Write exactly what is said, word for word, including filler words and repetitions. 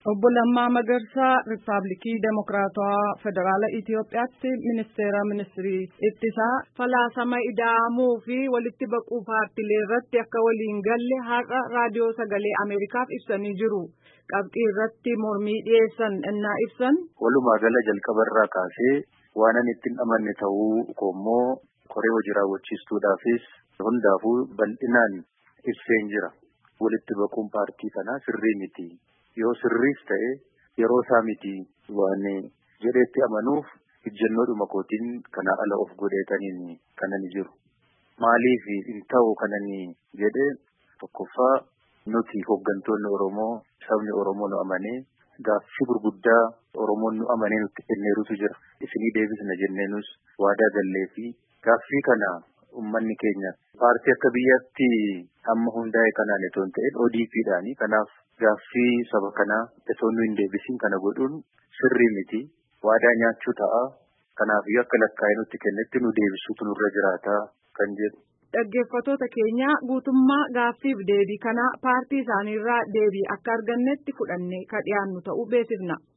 Obbo Lammaa Magarsaa Riippaabilikii Demokiraatawaa Federaala Itiyoophiyaatti Ministeera Ministirii Ittisaa falaasama ida'amuu fi walitti baquu paartiilee irratti akka waliin galle har'a raadiyoo sagalee Ameerikaaf ibsanii jiru. Qabxii irratti mormii dhiyeessan innaa ibsan. Walumaa gala jalqabarraa kaasee waan ani ittiin amanne ta'uu koommoo koree hojii raawwachiistuudhaafis hundaafuu bal'inaan ibseen jira. Walitti baquun paartii kanaa sirrii miti. Yoo sirriis ta'e yeroo isaa miti waan jedheetti amanuuf ijjannoodhuma kootiin kana ala of godheetaniin kanan jiru. Maaliif hin ta'u kanani jedhee tokkoffaa nuti hooggantoonni Oromoo sabni Oromoo nu amanee gaaffii gurguddaa Oromoon nu amanee nutti kenneerutu jira. Isinii deebisna jenneenus waadaa gallee fi gaaffii kana ummanni keenya paartii akka biyyatti amma hundaa'e kanaan itoo hin ta'in O D P dhaani. Kanaaf gaaffii saba kanaa itoo nu hin deebisin kana godhuun sirrii miti. Waadaa nyaachuu ta'a. Kanaaf akka lakkaa'ee nutti kennetti nu deebisuutu nurra jiraata kan jedhu. Dhaggeeffattoota keenya guutummaa gaaffiif deebii kana paartii isaaniirraa deebii akka argannetti fudhannee ka dhiyaannu ta'uu beeksifna.